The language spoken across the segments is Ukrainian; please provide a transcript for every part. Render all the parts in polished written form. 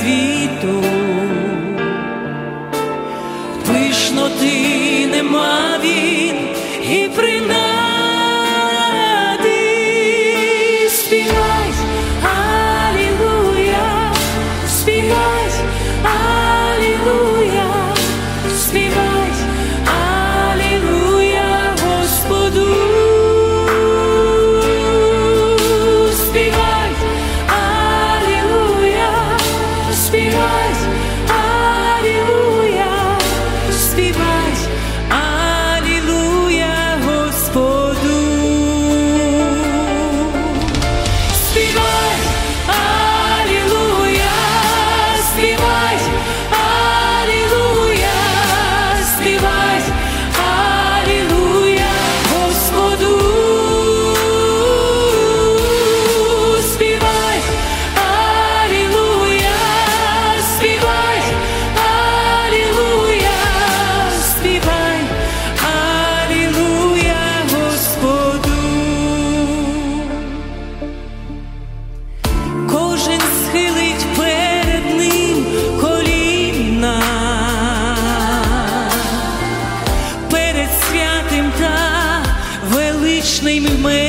світу, пишноти нема він і принади. Співай, алілуя, співай, алілуя, співай, алілуя Господу. Співай, алілуя, співай, алілуя, співай, алілуя Господу. Співай, алілуя, співай, алілуя, співай, алілуя Господу. Співай, алілуя, співай, алілуя, співай, алілуя Господу. Кожен схилить перед ним коліна, перед святим та величним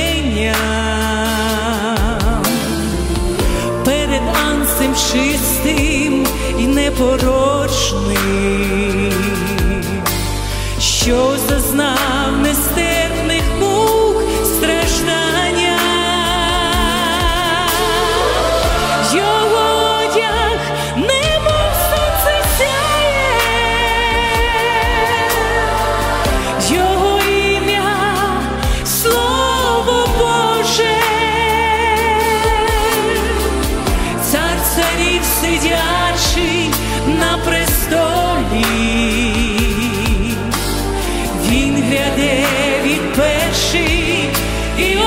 іменням, перед Анцем чистим і непорочним, що зазнав нестерпних мук страждання. Його одяг немов сонце сяє, його ім'я Слово Боже, цар царів сидячий на престолі. Він гряде від перший і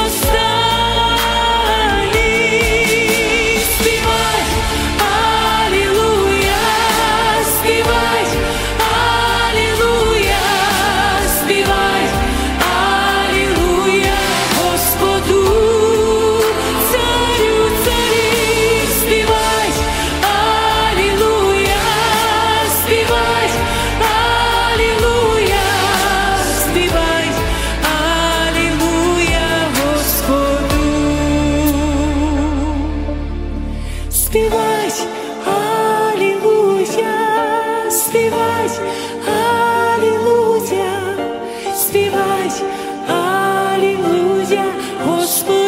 останній. Співай, алілуя, співай, алілуя, співай, алілуя Господу, царю царів. Співай, алілуя, співай, алілуя, співай, алілуя Господу. Співай, алілуя, співай, алілуя, співай, алілуя Господу.